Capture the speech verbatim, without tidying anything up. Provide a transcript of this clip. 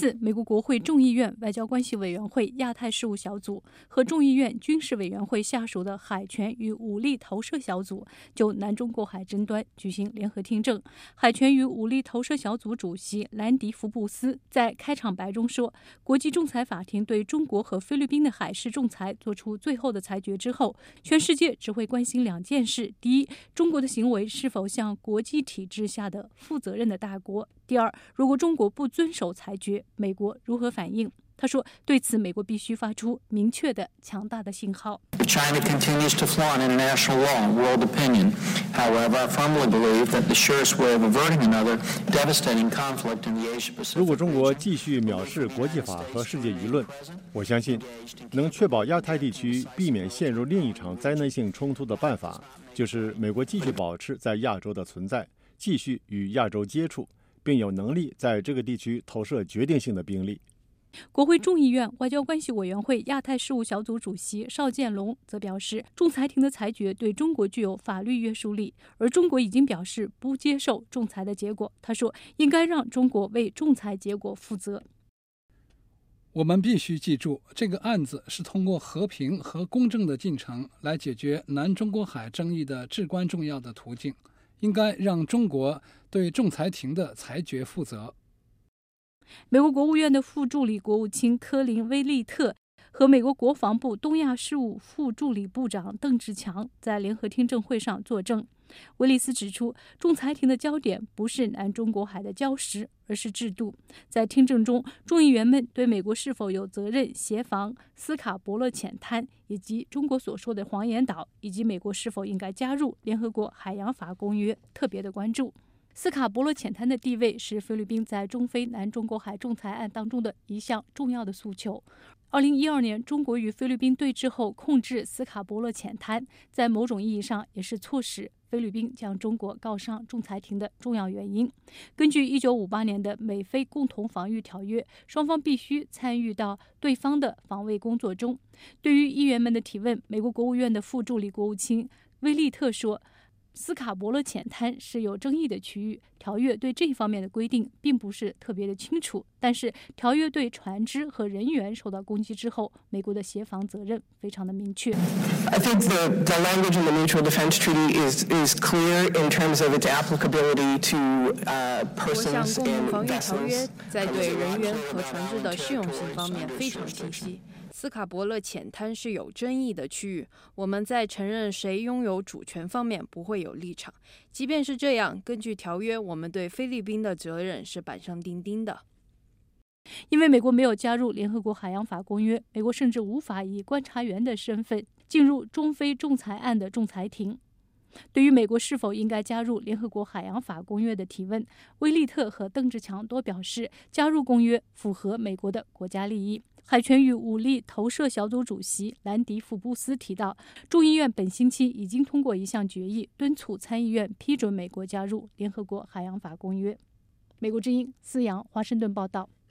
四，美国国会众议院外交关系委员会亚太事务小组和众议院军事委员会下属的海权与武力投射小组就南中国海争端举行联合听证。海权与武力投射小组主席兰迪·福布斯在开场白中说，国际仲裁法庭对中国和菲律宾的海事仲裁做出最后的裁决之后，全世界只会关心两件事：第一，中国的行为是否像国际体制下的负责任的大国；第二，如果中国不遵守裁决，美国如何反应？他说，对此美国必须发出明确的强大的信号。 China continues to flaunt international law and world opinion. However, I firmly believe that the surest way of averting another devastating conflict in the Asia-Pacific. 如果中国继续藐视国际法和世界舆论，我相信能确保亚太地区避免陷入另一场灾难性冲突的办法，就是美国继续保持在亚洲的存在，继续与亚洲接触，并有能力在这个地区投射决定性的兵力。 国会众议院外交关系委员会亚太事务小组主席邵建龙则表示，仲裁庭的裁决对中国具有法律约束力，而中国已经表示不接受仲裁的结果。他说，应该让中国为仲裁结果负责。 我们必须记住，这个案子是通过和平和公正的进程来解决南中国海争议的至关重要的途径，应该让中国对仲裁庭的裁决负责。 美国国务院的副助理国务卿科林·威利特和美国国防部东亚事务副助理部长邓志强在联合听证会上作证。威利斯指出，仲裁庭的焦点不是南中国海的礁石，而是制度。在听证中，众议员们对美国是否有责任协防斯卡伯勒浅滩，以及中国所说的黄岩岛，以及美国是否应该加入联合国海洋法公约特别的关注。斯卡伯勒浅滩的地位是菲律宾在中非南中国海仲裁案当中的一项重要的诉求。二零一二年，中国与菲律宾对峙后控制斯卡伯勒浅滩，在某种意义上也是促使菲律宾将中国告上仲裁庭的重要原因。根据一九五八年的美菲共同防御条约，双方必须参与到对方的防卫工作中。对于议员们的提问，美国国务院的副助理国务卿威利特说，斯卡伯勒浅滩是有争议的区域，条约对这一方面的规定并不是特别的清楚，但是条约对船只和人员受到攻击之后，美国的协防责任非常的明确。 I think the, the language in the Mutual Defense Treaty is, is clear in terms of its applicability to uh, 多项 persons 共同 and 防御条约 vessels. 在对人员和船只的适用性方面非常清晰。斯卡伯勒浅滩是有争议的区域，我们在承认谁拥有主权方面不会有立场。即便是这样，根据条约，我们对菲律宾的责任是板上钉钉的。 因为美国没有加入联合国海洋法公约，美国甚至无法以观察员的身份进入中非仲裁案的仲裁庭。对于美国是否应该加入联合国海洋法公约的提问，威利特和邓志强都表示，加入公约符合美国的国家利益。海权与武力投射小组主席兰迪·福布斯提到，众议院本星期已经通过一项决议，敦促参议院批准美国加入联合国海洋法公约。美国之音思阳华盛顿报道。